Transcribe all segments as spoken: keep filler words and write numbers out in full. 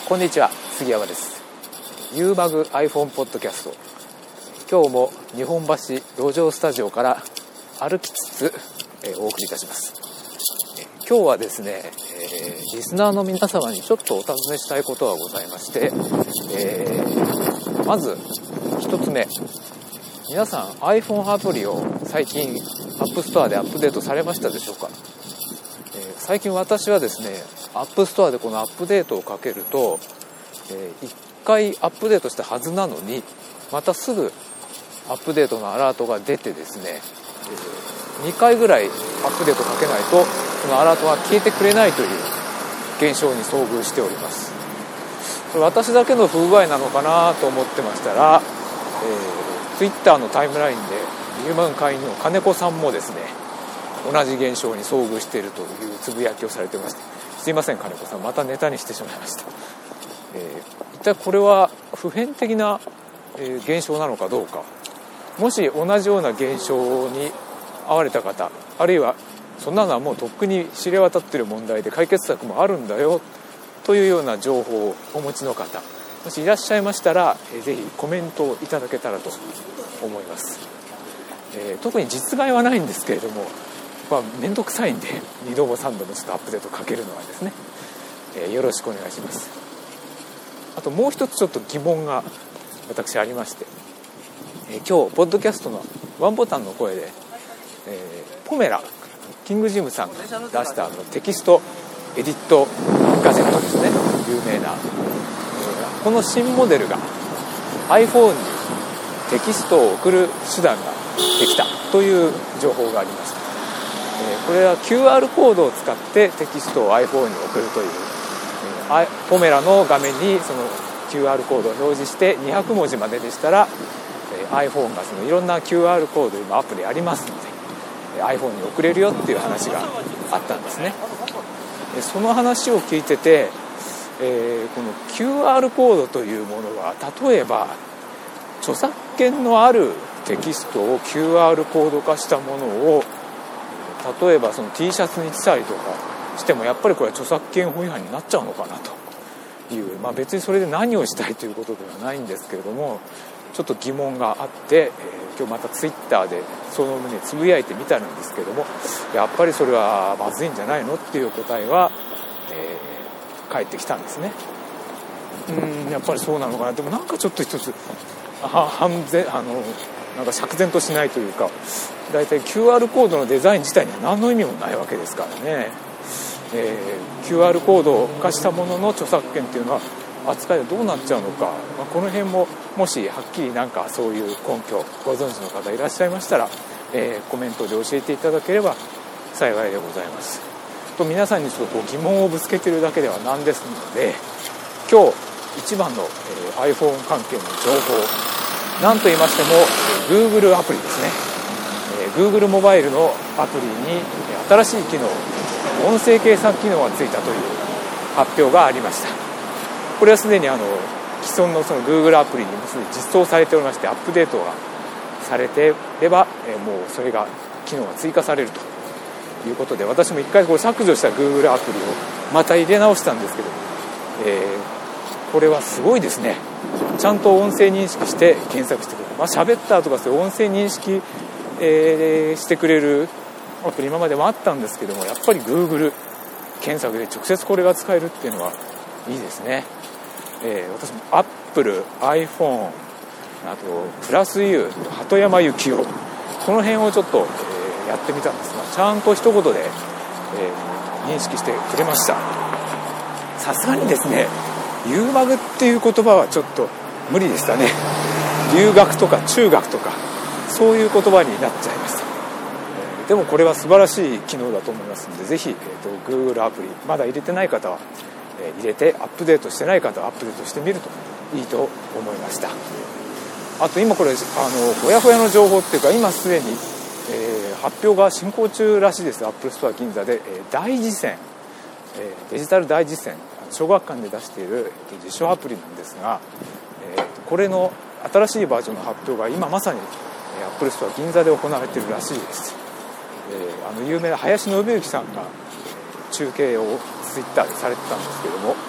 こんにちは、杉山です。 ユーマグ iPhone ポッドキャスト、今日も日本橋路上スタジオから歩きつつ、えー、お送りいたします。えー、今日はですね、えー、リスナーの皆様にちょっとお尋ねしたいことがございまして、えー、まず一つ目、皆さん iPhone アプリを最近 App Store でアップデートされましたでしょうか。えー、最近私はですね、アップストアでこのアップデートをかけると、えー、いっかいアップデートしたはずなのにまたすぐアップデートのアラートが出てですね、えー、にかいぐらいアップデートかけないとそのアラートが消えてくれないという現象に遭遇しております。これ私だけの不具合なのかなと思ってましたら、えー、Twitter のタイムラインでユーマグ会員の金子さんもですね、同じ現象に遭遇しているというつぶやきをされてました。すいません金子さん、またネタにしてしまいました。えー、一体これは普遍的な、えー、現象なのかどうか、もし同じような現象に遭われた方、あるいはそんなのはもうとっくに知れ渡っている問題で解決策もあるんだよというような情報をお持ちの方、もしいらっしゃいましたら、えー、ぜひコメントをいただけたらと思います。えー、特に実害はないんですけれども、まあ、めんどくさいんでにどもさんどもちょっとアップデートかけるのはですね、えー、よろしくお願いします。あともう一つちょっと疑問が私ありまして、えー、今日ポッドキャストのワンボタンの声で、えー、ポメラキングジムさんが出したあのテキストエディットガジェットですね、有名な、えー、この新モデルが iPhone にテキストを送る手段ができたという情報がありました。これは キューアール コードを使ってテキストを iPhone に送るという、ポメラの画面にその キューアール コードを表示してにひゃくもじまででしたら iPhone がそのいろんな キューアール コード今アプリありますので iPhone に送れるよっていう話があったんですね。その話を聞いてて、えー、この キューアール コードというものは例えば著作権のあるテキストを キューアール コード化したものを例えばその T シャツにしたりとかしてもやっぱりこれは著作権法違反になっちゃうのかなという、まあ、別にそれで何をしたいということではないんですけれども、ちょっと疑問があって、えー、今日またツイッターでその旨つぶやいてみたんですけれども、やっぱりそれはまずいんじゃないのっていう答えは、えー、返ってきたんですね。うん、やっぱりそうなのかな。でもなんかちょっと一つ反然あのなんか釈然としないというか、だいたい キューアール コードのデザイン自体には何の意味もないわけですからね。えー、キューアール コード化したものの著作権っていうのは扱いはどうなっちゃうのか、まあ、この辺ももしはっきりなんかそういう根拠ご存知の方いらっしゃいましたら、えー、コメントで教えていただければ幸いでございます。と皆さんにちょっと疑問をぶつけているだけではなんですので、今日一番の、えー、iPhone 関係の情報、なんと言いましても Google アプリですね。Google モバイルのアプリに新しい機能、音声計算機能がついたという発表がありました。これはすでにあの既存のその Google アプリにもすでに実装されておりまして、アップデートがされていれば、えー、もうそれが機能が追加されるということで、私も一回こう削除した Google アプリをまた入れ直したんですけど、えー、これはすごいですね。ちゃんと音声認識して検索してくれる、まあ、喋ったとかそういう音声認識えー、してくれるアプリ今までもあったんですけども、やっぱり Google 検索で直接これが使えるっていうのはいいですね。えー、私も Apple、iPhone、あとプラス U、鳩山幸夫、この辺をちょっと、えー、やってみたんですが、ちゃんと一言で、えー、認識してくれました。さすがにですね、留学っていう言葉はちょっと無理でしたね。留学とか中学とかそういう言葉になっちゃいました。でもこれは素晴らしい機能だと思いますので、ぜひ、えーと、Google アプリまだ入れてない方は、えー、入れて、アップデートしてない方はアップデートしてみるといいと思いました。あと今これあのほやほやの情報っていうか、今すでに、えー、発表が進行中らしいです。アップルストア銀座で、えー、大実践、えー、デジタル大実践、小学館で出している、えー、実証アプリなんですが、えー、これの新しいバージョンの発表が今まさにアップルストア銀座で行われているらしいです。えー、あの有名な林信之さんが中継をツイッターでされてたんですけども、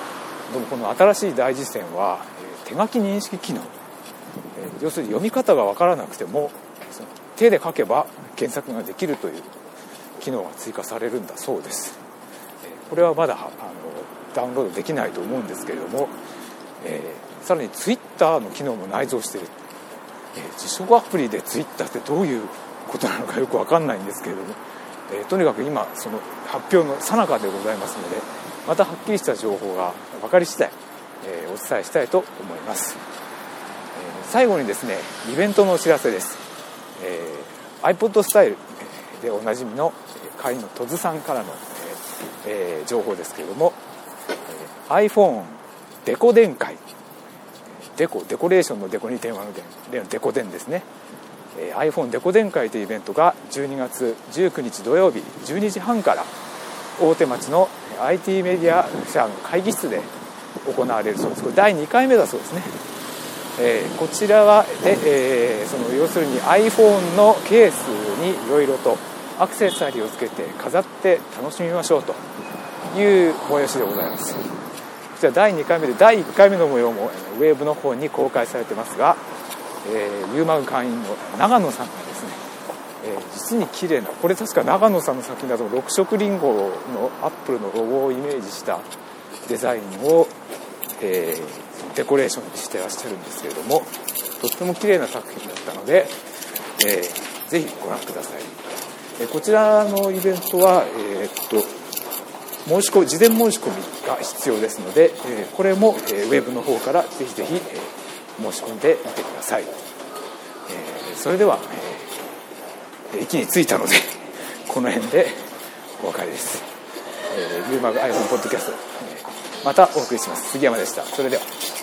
どうもこの新しい大辞典は手書き認識機能、要するに読み方が分からなくてもその手で書けば検索ができるという機能が追加されるんだそうです。これはまだあのダウンロードできないと思うんですけれども、えー、さらにツイッターの機能も内蔵している、えー、辞書アプリでツイッターってどういうことなのかよく分かんないんですけれども、えー、とにかく今その発表の最中でございますので、またはっきりした情報が分かり次第、えー、お伝えしたいと思います。えー、最後にですね、イベントのお知らせです。えー、iPod スタイルでおなじみの会員のトズさんからの、えー、情報ですけれども、えー、iPhone デコ電会、デコデコレーションのデコに電話の電デコ電ですね、えー、iPhone デコ電会というイベントがじゅうにがつじゅうくにち土曜日じゅうにじはんから大手町の アイティー メディア社の会議室で行われるそうです。これだいにかいめだそうですね。えー、こちらはで、えー、その要するに iPhone のケースにいろいろとアクセサリーをつけて飾って楽しみましょうという催しでございます。こちらだいにかいめでだいいっかいめの模様もウェブの方に公開されてますが、えー、ユーマグ会員の長野さんがですね、えー、実に綺麗な、これ確か長野さんの作品だとろく色リンゴのアップルのロゴをイメージしたデザインを、えー、デコレーションにしてらっしゃるんですけれども、とっても綺麗な作品だったので、えー、ぜひご覧ください。えー、こちらのイベントは、えー、っと申し込み事前申し込みが必要ですので、えー、これも、えー、ウェブの方からぜひぜひ、えー、申し込んでみてください。えー、それでは、えー、駅に着いたのでこの辺でお別れです。えー、ユーマグ iPhone ポッドキャスト、えー、またお送りします。杉山でした。それでは。